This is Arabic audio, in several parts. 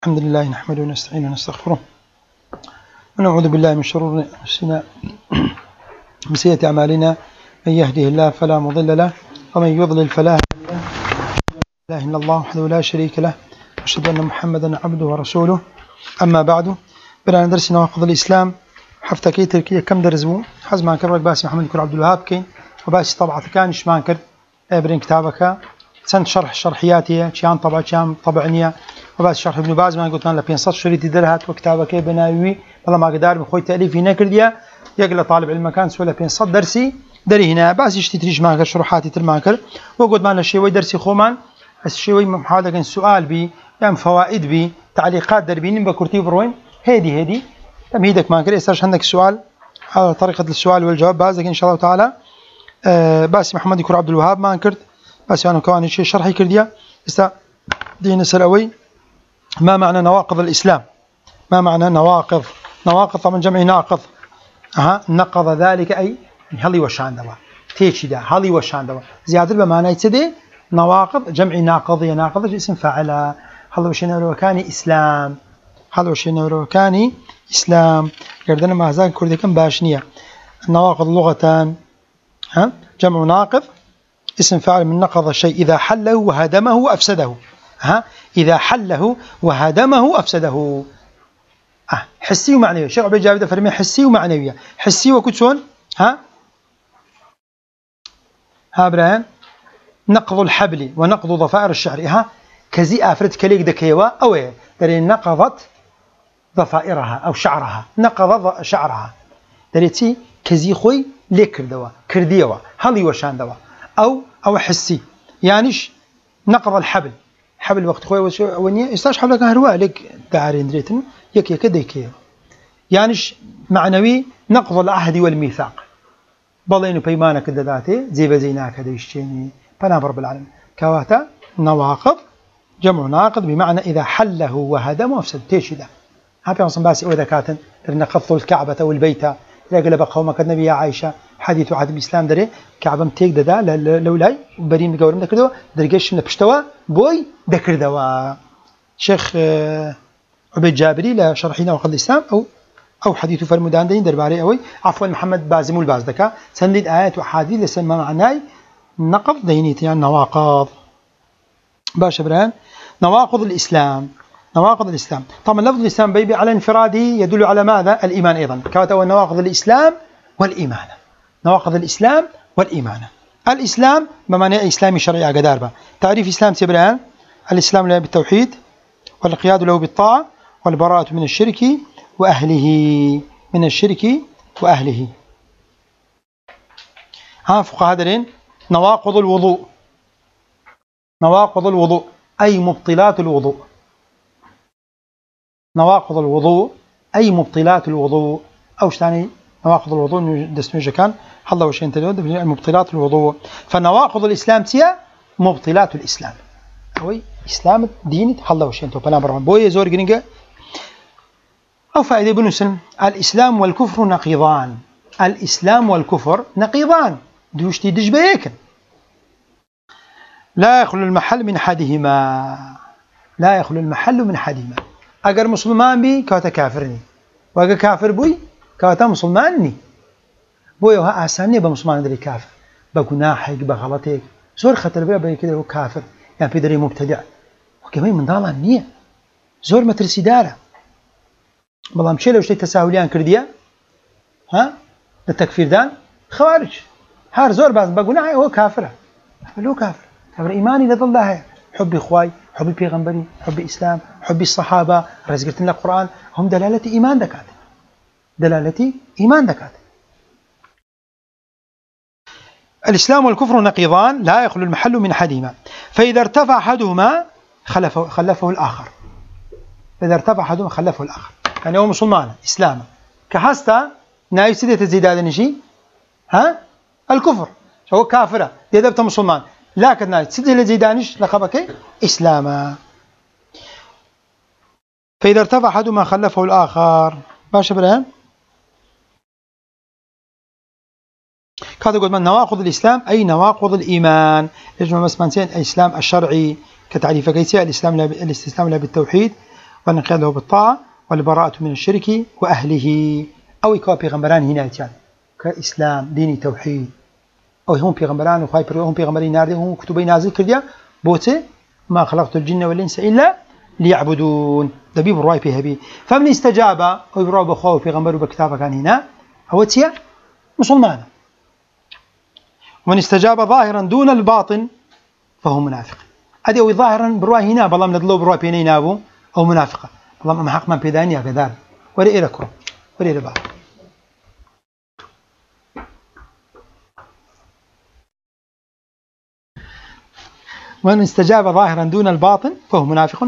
الحمد لله نحمده ونستعينه ونستغفره ونعوذ بالله من شرور أنفسنا ومن سيئات أعمالنا. من يهده الله فلا مضل له ومن يضلل فلا هادي له. لا إله إلا الله وحده لا شريك له وأشهد أن محمدا عبده ورسوله. أما بعد بدأنا درس نواقض الإسلام حفتة كي تركية كم درس بو حزم عن كرك باسي محمد كر عبد الوهاب كين وباسي طبعة كان شمان كر برين كتابك سنت شرحياتي شيان طبعة شيان طبعنية وبس شرح ابن باز ما قلت أنا لبين صد شريط درهات وكتابك بناوي والله ما قدر بخوي تأليفي نكرديا يقل طالب علم كان سوى بين صد درسي دري هنا بس يشتريش معك شروحاتي ترماكر وقلت معنا شيء درسي خومان الشيء محاولة كان سؤال بي يعني فوائد بي تعليقات دربين بكرتي بروين هدي تمهيدك ماكر يسترش عندك سؤال على طريقة السؤال والجواب بازك إن شاء الله تعالى. بس محمد يكون عبد الوهاب ما انكرت بس أنا كمان شيء شرحي كرديا دين سلوي. ما معنى نواقض الإسلام؟ ما معنى نواقض؟ نواقض طبعا جمع ناقض. نقض ذلك أي هلي وشان دوا تيجي ده هلي وشان دوا زيادة بمعنى يتدي نواقض جمع ناقض ناقض اسم فاعلها هل وشين روكاني إسلام هل وشين روكاني إسلام قردنا مع ذلك كردي كم باشنية. النواقض لغتان جمع ناقض اسم فاعل من نقض الشيء إذا حله وهدمه وأفسده. إذا حله وهدمه أفسده. حسي ومعنوية. شيخ عبد الجابر فرمي حسي ومعنوية. حسي وكتشون برهان نقض الحبل ونقض ضفائر الشعر. كزي أفرد كليك دكيوا أو دري نقضت ضفائرها أو شعرها نقض شعرها دريتي كزي خوي ليك دوا كرديوا هلي وشان دوا أو حسي يعنيش نقض الحبل حبل وقت خوي ونيا يستاش حبلك هروا لك دارين دريتن يك ديكي يعنيش معنوي نقض العهد والميثاق بالله إنه بيمانك دداتي زيناك ديشتيني فنابر رب العالمين كواتا نواقض جمع ناقض بمعنى إذا حله وهدمه أفسد تيشي ده هابي أصلا باسي أوذا كاتن نقضوا الكعبة والبيت لقلب قومك النبي يا عائشة حديث عهد الإسلام دري كعبة متيك دا لولاي بريم قورم دكردوا درجش نبشتوا بوي دكردوا. شيخ عبيد جابري لشرحنا نواقض الإسلام أو حديث فرمودان دين درباري أوي عفوا محمد بازمول بازدكا سندد آيات وحديث لسمى معناي نقض دينيتي يعني نواقض باش بران. نواقض الإسلام نواقض الإسلام طبعا لفظ الإسلام بيبي على انفراده يدل على ماذا؟ الإيمان أيضا كما نواقض الإسلام والإيمان. نواقض الإسلام والإيمان. الإسلام بمعنى إسلامي شرعي قداربه. تعريف الإسلام سيبران الإسلام له بالتوحيد والقياد له بالطاعة والبراءة من الشرك وأهله من الشرك وأهله. فقهاء درين نواقض الوضوء نواقض الوضوء أي مبطلات الوضوء. نواقض الوضوء أي مبطلات الوضوء أوش ثاني نواقض الوضوء دسميجة كان الله وش أنت مبطلات الوضوء. فنواقض الإسلام تيا مبطلات الإسلام أوي إسلام دينت الله وش أنت بلا برا بوي زور جرينجا أو فائدة بنسلم الإسلام والكفر نقيضان. الإسلام والكفر نقيضان دوشتي دجبيك لا يخلو المحل من أحدهما. لا يخلو المحل من أحدهما. أجر مسلمان بي كواتا كافرني وأجر كافر بوي كواتا مسلمانني بوي وها أساني بمسلمان دري كافر بجناحك بغلطك زور خطر بيه كده هو كافر يعني في دري مبتدع وكمان من ضالة نية زور مترسي دارة والله مشي لو شيء تساهليان كرديا التكفير دان خوارج هار زور بس بجناحي هو كافر له كافر إيماني لظل لها حب إخواي حب بيغمبري حب إسلام حب الصحابة رزقت لنا القرآن هم دلالة إيمان دكات دلالة إيمان دكات. الإسلام والكفر نقيضان لا يخلو المحل من أحدهما فإذا ارتفع أحدهما خلفه الآخر. إذا ارتفع أحدهما خلفه الآخر يعني هو مسلمان إسلام كحستا نايف سيدة تزيد هذا الشيء الكفر هو كافرة يدبت مسلمان لكن نايف سيدة لزيدانش لقبك إسلاما. فإذا ارتفع أحدهما خلفه الآخر باش برهان كذا قلت من نواقض الإسلام أي نواقض الإيمان. يجمع مسمانتين الإسلام الشرعي كتعريف كيسي الاستسلام له بالتوحيد والانقياد له بالطاعة والبراءة من الشرك وأهله أو يكون بيغمبران هنا كإسلام ديني توحيد أو هم بيغمبران وخاي هم بيغمبرين ناردي هم كتبين نازل كرديا بوته ما خلقت الجن والإنس إلا ليعبدون دبيب الرواي فيها بي فمن استجاب ويبرأ بخوه بيغمبر بكتابه كان هنا هو تيا مسلمان ومن استجاب ظاهرا دون الباطن فهو منافق هذا هو ظاهرا برواي هنا بالله من ندلو برواي بيني نابو أو منافقة بالله ما حق من بيدانيا كذلك ورئي لكرم ورئي لبعض ومن استجاب ظاهرا دون الباطن فهو منافق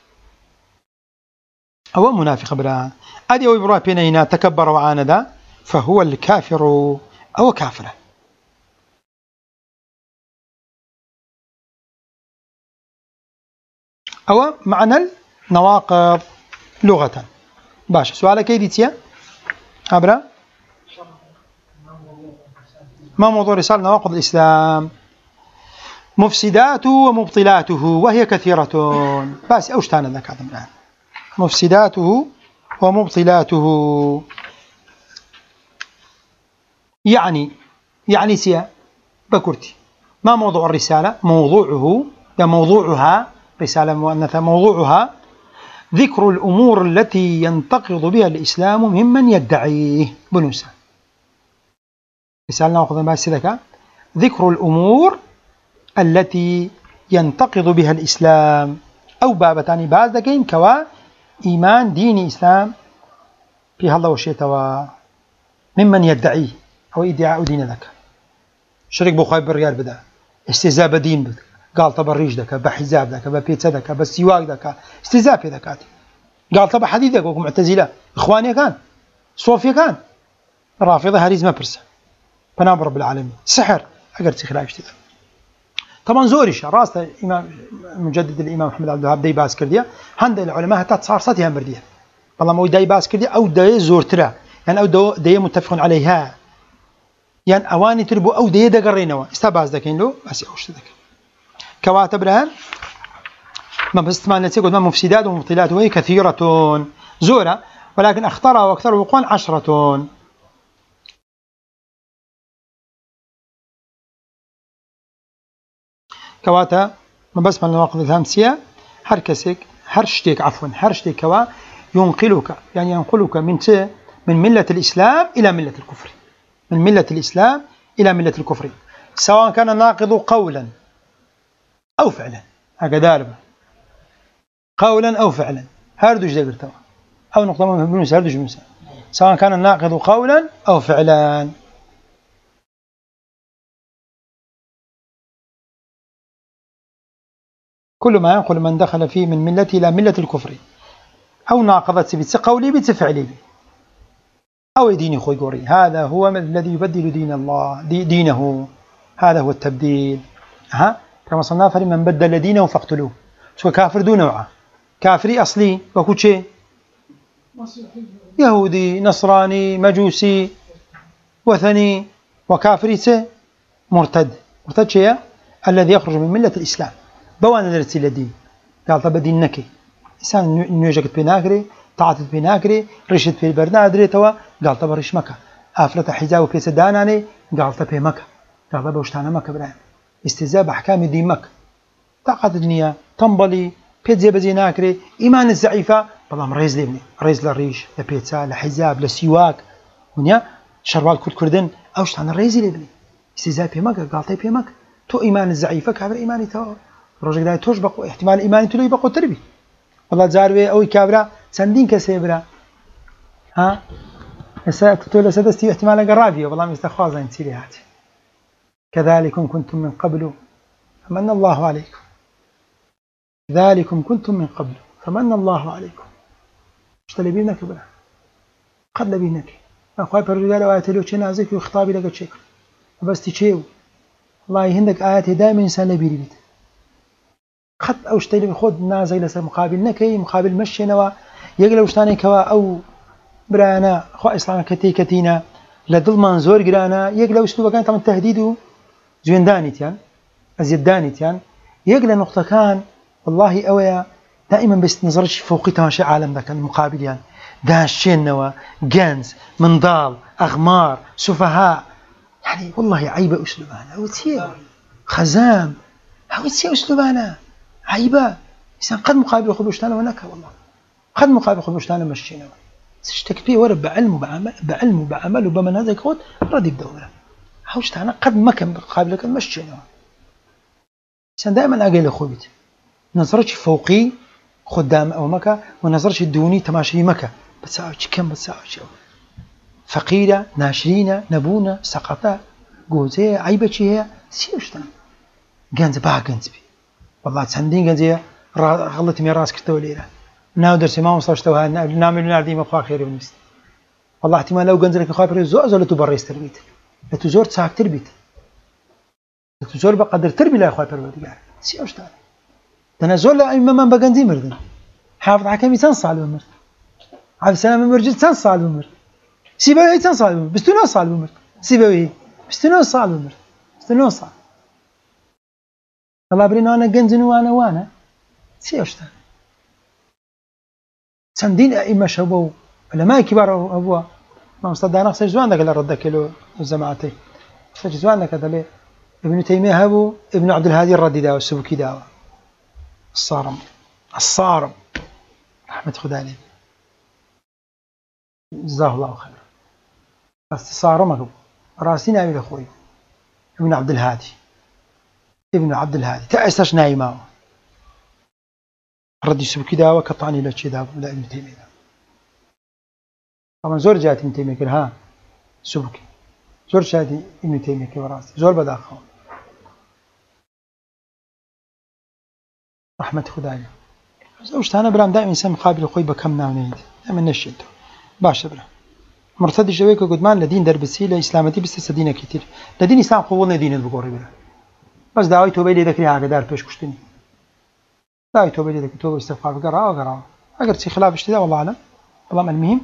أو منافق برا أدي أو برواي بيني هنا تكبر وعاند فهو الكافر أو كافره أو معنى النواقض لغة باشا سؤالك كيديتيا عبرا ما موضوع رسالة نواقض الإسلام مفسداته ومبطلاته وهي كثيرة بس أوشتانا لك هذا الآن مفسداته ومبطلاته يعني سيا بكرتي ما موضوع الرسالة موضوعها رسالة مؤنثة موضوعها ذكر الأمور التي ينتقض بها الإسلام ممن يدعيه بنوسا رسالة ناخذ ما سيدك ذكر الأمور التي ينتقض بها الإسلام أو بابتاني بازدكين كوا إيمان دين إسلام في الله وشيتوا ممن يدعيه أو إدعاء دين ذاك شرك بخاي بالريال بدا استهزاء بدين بدا قال طب الريش ذاك بحزاب ذاك ببيتزا ذاك بالسواق ذاك استهزاء في ذاك قال طب حديث ذاك معتزلة إخواني كان صوفيا كان رافضة هريز ما برسه فنام رب العالمين سحر أقرت خلاف اشتغل طبعا زوريش راس الإمام مجدد الإمام محمد عبد الوهاب داي باس كرديا هند العلماء حتى صار صتها مرديا والله مو داي باس كرديا أو داي زورترا يعني أو داي متفق عليها يعني أواني تربو أو داي دقرينوا استباز ذاكين له بس أوش ذاك كواتب لها ما بس ما نتيجة ما مفسدات ومبطلات وهي كثيرة زورة ولكن أخطرها وأكثر وقوعا 10 كواتا ما بس من النواقض الخامسة هرشتك كوا ينقلك يعني ينقلك من ملة الإسلام إلى ملة الكفر من ملة الإسلام إلى ملة الكفر سواء كان الناقض قولا أو فعلا هكذا قولا أو فعلا هردوش ذكرتها أو نقطة مهمة هردوش منسى سواء كان الناقض قولا أو فعلا كل ما ينقل من دخل فيه من ملته إلى ملة الكفر أو ناقضت بقولي بفعلي أو ديني خوي قوري هذا هو الذي يبدل دين الله دينه هذا هو التبديل كما صنف من بدل دينه فاقتلوه شو كافر دون نوعه كافري أصلي وكل شيء يهودي نصراني مجوسي وثني وكافري مرتد شيء الذي يخرج من ملة الإسلام بوانا درسي لدين قال طب دين نكي إنسان نيوجكت بناكري تعاطت بناكري رشد في البرنا أدري توا قال طب رش مكة أفلت حجاب وبيس داناني قال طب مكة قال طب وشتانا مكة براهم استهزاء بأحكام دين مكة تعاطت الدنيا تنبلي بيتزا بزيناكري إيمان الزعيفة بالله رئيس لابني رئيس للريش لبيتزا لحجاب لسواك ونيا شروال كردن أوشتانا رئيس لابني استهزاء في مكة قال طب مكة تو إيمان الزعيفة كافر إيماني تو روجك داي توش بقو احتمال إيماني تلو يبقو تربي والله زاروي أو كابرا سندين كسيبرا تقول سدستي احتمال قرابي والله مستخوازا انتي هاتي كذلكم كنتم من قبل فمن الله عليكم ذلكم كنتم من قبل فمن الله عليكم مش تلبينك بلا قد لبينك أخوي بالرجال وآيات لو نازك وخطابي لك شيء بس تشيو والله هندك آيات دائما إنسان لبيري بيت خط أو شتيلي بخود نازل لسه مقابل نكي مقابل مشي نوا يقل وشتاني كوا أو برانا خو إسلام كتينا لدل منظور جرانا يقل وشتو بكان تم التهديد زين دانيتيان أزيد دانيتيان يقل نقطة كان والله أويا دائما بس نظرش فوقي تماشي عالم ذاك المقابل يعني داشينوا جنز منضال أغمار سفهاء يعني والله عيبة أسلوبنا وتسير خزام هاوتسي أسلوبنا عيبة إنسان قد مقابل خبشتنا ونكا والله قد مقابل خبشتنا مشينا تشتكي ورا بعلم وبعمل وبمنهج خود ردي بدوره هاوشتنا قد ما كان مقابلك مشينا إنسان دائما أقل خوبت نظرتش فوقي خدام أو مكة ونظرتش دوني تماشي مكة بتساوي كم بتساوي فقيرة ناشرينة نبونة سقطة جوزية عيبة هي سيوشتان جنز باه جنز بي والله تسندين جنزية غلط ميراس كرتوا ليلة ناو درسي ما وصلتوا نعمل ناردي مخوا خير بالنسبة والله احتمال لو جنز لك خابر زوز ولا تبريس تربيت لا تزور تساك تربيت لا تزور بقدر تربي لا خوا بردي سيوشتان تنازل لا إما من بجنزي مردن حافظ حكمي تنصال بمرد عبد السلام المرجل تنصال بمرد سيبويه تنصال بمرد بستونو صال بمرد سيبويه بستونو صال بمرد بستونو صال الله برينا أنا جنزن وانا سيوشتان سندين أئمة شبو علماء كبار أبوه ما مصدقنا خسر زوانك اللي ردك له الجماعتي خسر زوانك هذا ليه ابن تيمية هبو ابن عبد الهادي الردي داو السبكي داو الصارم رحمة خدا عليه جزاه الله خير بس صارمك راسين أبي أخوي ابن عبد الهادي تأسش نايمه ردي سبكي داو كطعني لا شيء داو لا ابن تيمية طبعا زور جات ابن تيمية ها سبكي زور شادي ابن تيمية وراسي زور بداخل رحمة خدا عليه زوجت أنا برام دائما إنسان مقابل أخوي بكم ناونيد دائما نشيته باش برا مرتد الجويك قدمان لدين دربسي لإسلامتي بس دينه كتير لدين إسلام قبولنا دين البقوري برا بس دعوي توبي لي ذكري هذا دار بيش كشتني دعوي توبي لي ذكري توبي استغفار قراءة أقدر شيء خلاف اشتداء والله أعلم والله المهم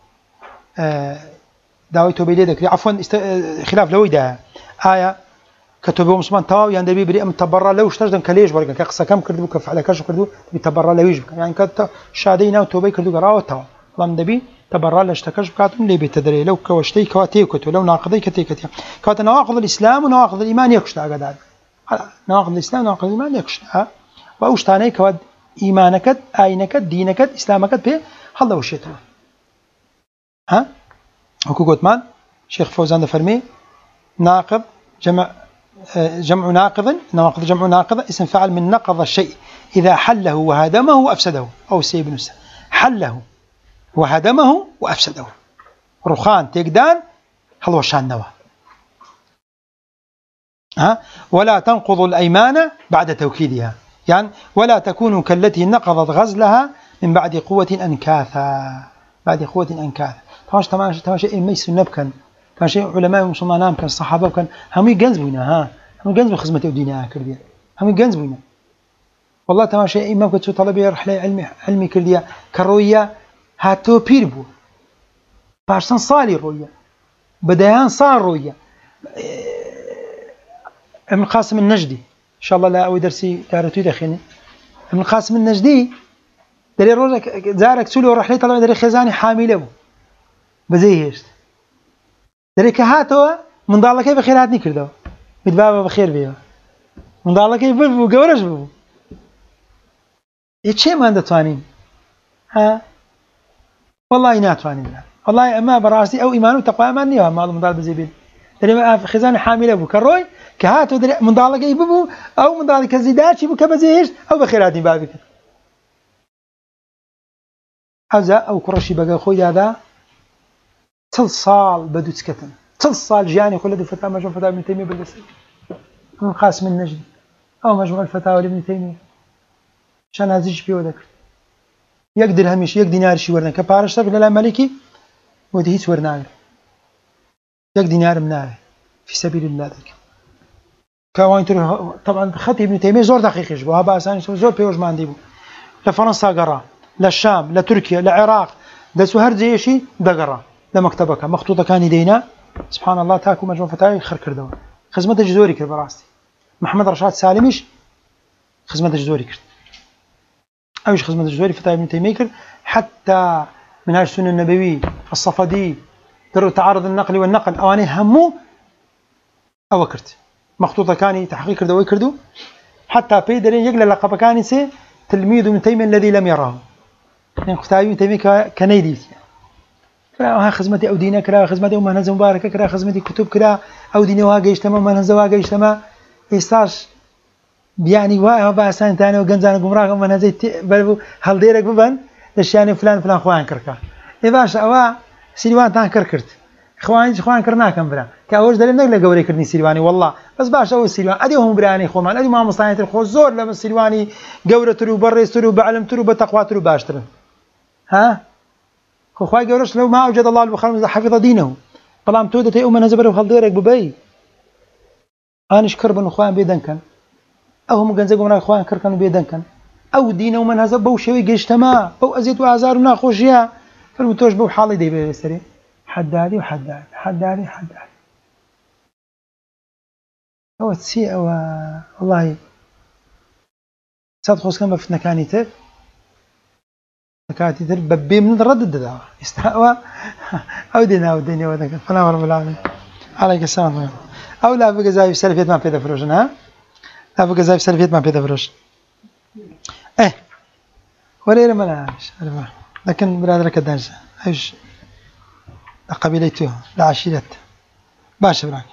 دعوي توبي لي ذكري عفوا خلاف لو ده آية كتبوا مسلمان تاو يعني دربي بريء متبرر لو اشتجدن كليش ورقة كقصة كم كردو كفعل كشو كردو بتبرر لو يجب يعني كت شادينا وتوبي كردو قراءة تاو لام دبي تبرر لاشتكش بكاتم لي بتدري لو كوشتي كواتي كتو لو ناقضي كتي كات نواقض الإسلام ونواقض الإيمان يكشتا قداد نواقض الإسلام ونواقض الإيمان يكشتا وأوشتاني كواد إيمانك آينك دينك إسلامك به هلا وشيتو ها حقوق مان شيخ فوزان فرمي ناقض جمع ناقض نواقض جمع ناقض اسم فعل من نقض الشيء إذا حله وهدمه وأفسده أو سيب نفسه حله وهدمه وأفسده رخان تقدان هل وشان نوى ولا تنقض الأيمان بعد توكيدها يعني ولا تكون كالتي نقضت غزلها من بعد قوة أنكاثا تماشي إيه ميس النبكن تماشي علماء مسلمان كان الصحابة كان هم يجنزبونا هم يجنزبوا خدمة الدنيا كرديا هم يجنزبونا والله تماشي إمام كنت طلبي رحلة علمي كرديا كروية هاتو بيربو بارسن صالي روية بديان صار روية ابن القاسم النجدي إن شاء الله لا أوي درسي دارتو دخيني ابن القاسم النجدي دري روزك زارك سولو رحلة طلبي دري خزاني حامله بزي هيشت دري كهاتو من ضالك كيف بخير هاتني كردو متبابا بخير بيه من ضالك كيف بو قورش بو يتشي ما ندتوانين والله ناتوانين والله أما براسي أو إيمان وتقوى أمان نيوها ما الله من ضال بزي بيه دري خزاني حامله بو كروي كهاتو دري من ضالك كيف بو أو من ضالك الزيداتي بو كبزي هيشت أو بخير هاتني بابك أزا أو كرشي بقى خوي هذا تلصال بدو تسكتن تلصال جاني كل هذه فتاة مجموع فتاوى ابن تيمية بالقصة من قاسم النجدي أو مجموع الفتاوى لابن تيمية عشان هزيج فيه وذكر يقدر هميش يقدر دينار شي ورنا كبارش تقول لا ملكي ودي هيت ورنا يقدر دينار مناه في سبيل الله ذلك كوان تروح طبعا خطي ابن تيمية زور دقيق يجبو هذا أساني زور بيوج ما عندي بو لفرنسا قرا للشام لتركيا للعراق دسو هر زيشي دقرا لمكتبك مخطوطة كان يدينا سبحان الله تاكو مجموع فتاوي خير كردوا خدمة جزوري كرد براستي محمد رشاد سالميش خدمة جزوري كرد أوش خدمة زوري فتاة ابن تيمية كرد حتى منهاج السنة النبوي الصفدي در تعارض النقل والنقل أواني همو أو كرت مخطوطة كاني تحقيق كردو ويكردو حتى بيدرين يقل لقب كاني سي تلميذ ابن تيمية الذي لم يراه يعني فتاة ابن تيمية كنيدي كرا خدمتي أو دينا كرا خدمتي أو منهز مباركة كرا خدمتي كتب كرا أو دينا واقعيش تمام منهز واقعيش تمام إستاش يعني واه باسان ثاني وجنزان قمراء من هزيت بلبو هل ديرك ببن لشياني فلان خوان كركا إباش أوا سيلوان تان كركرت خوان كرناكم برا كأوج دلنا نقول جوري كرني سيلواني والله بس باش أول سيلوان أديهم براني خوان أدي ما مصاينة الخوزور لما سيلواني جورة ترو بريس ترو بعلم ترو بتقوى ترو باشتر ها خوي جورش لو ما أوجد الله البخاري حفظ دينه بلام تودة يوم نزبر وهل ديرك ببي أنا شكر بن خوان بيدن كان أو هم جنزقوا من الإخوان كركنوا بيدن كان أو دينا ومن هذا بو شوي جشتما بو أزيت وعزار وناخوشيا فالمتوش بو حالي دي بيستري حدادي وحدادي هو تسي أو والله صدق كم في نكانيتر ببي من الردد ده استهوا أو دينا وذاك فلا رب العالمين عليك السلام أو لا بقى زي سلفيت ما بيدا فروجن ها لا بقى زي سلفيت ما بيدا فروج ولا ملاش لكن برادر كدانش ايش قبيلته لعشيرة باشا براك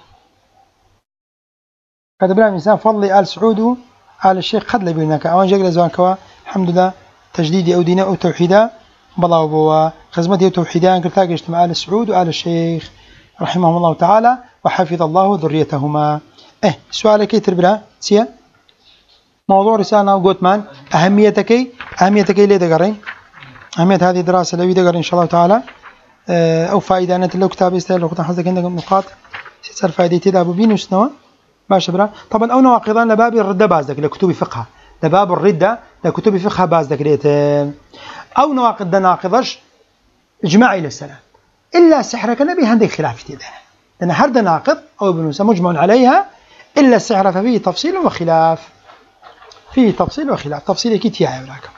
هذا براك إنسان فضلي آل سعود آل الشيخ قد لبيناك أوان جاقل زوان كوا الحمد لله تجديدي أو دينا أو توحيدا بلا وبوا خزمتي أو توحيدا انكرتاك اجتماع آل سعود وآل الشيخ رحمهم الله تعالى وحفظ الله ذريتهما سؤالك كيتر برا سيا موضوع رسالة وقوتمان أهميتك ليه دقرين أهمية هذه الدراسة لو يدقر إن شاء الله تعالى أو فائدة أنا لو كتاب يستاهل لو كنت حظك عندك نقاط ستصير فائدتي ذا بين وسنوا باش برا طبعا أو نواقضان لباب الردة بازدك لكتب فقه لباب الردة لكتب فقه بازدك ليت أو نواقض ناقضش إجماعي إلى السلام إلا السحر كنبي عندك خلاف في ذا لأن هرد ناقض أو بنوسى مجمع عليها إلا السحر ففيه تفصيل وخلاف فيه تفصيل وخلاف تفصيل كتير يا وراكم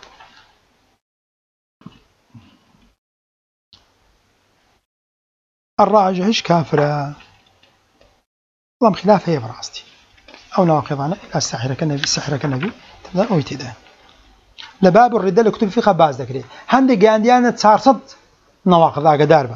الراجح إيش كافرة والله خلاف هي براستي أو نواقضنا إلى السحر كالنبي تبدأ أويتده لباب الردة اللي كتب فيها باز ذكري هندي جانديانة تصارصد نواقض هذا داربة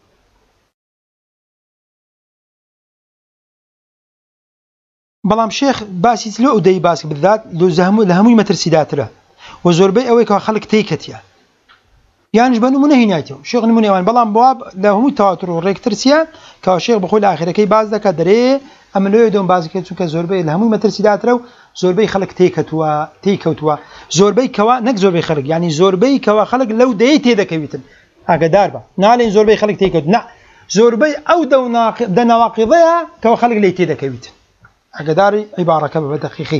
بلام شيخ باسيت له أدي باسك بالذات لو لهمو مترسيدات له وزوربي أويك خلق تيكتيا يعني جبنو منهيناتهم شيخ نمونيوان بلام بواب لهمو تواتر وريكترسيا كشيخ بقول آخره كي باز ذاك دري أما لو يدون باز كيتو كزوربي لهمو مترسيدات له زوربي خلق تيكتوا زوربي كوا نك زوربي خلق يعني زوربي كوا خلق لو ديتي ذاك يبتن هكذا داربة نالين زوربي خلق تيكتوا نا زوربي أو دنواقضها كوا خلق ليتي ذاك يبتن هكذا داري عبارة كبه دقيقي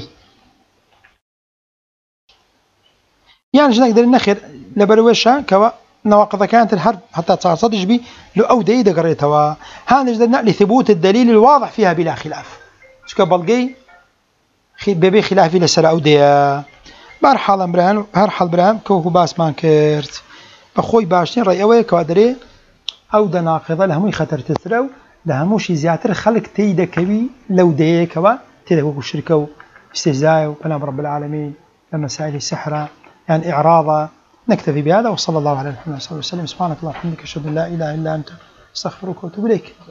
يعني شنو نقدر نخير لبروشها كوا نواقض كانت الحرب حتى تصادج بي لو أو ديدا قريتها هذا نقدر نقل ثبوت الدليل الواضح فيها بلا خلاف شو كبلقي ببي خلاف إلى سلا أو ديا برحال برهان هرحال برهان كوكو باس مانكرت بخوي باشين رأي أوي كوادري أو دناقض لهم خطر تسرو لهم شيء زياتر خلق تيدا كبي لو ديا كوا تيدا كوكو الشركة واستهزاء وكلام رب العالمين لما سائل السحرة يعني إعراضا نكتفي بهذا وصلى الله على محمد صلى الله عليه وسلم سبحانك اللهم وبحمدك أشهد أن لا إله إلا أنت أستغفرك وأتوب إليك.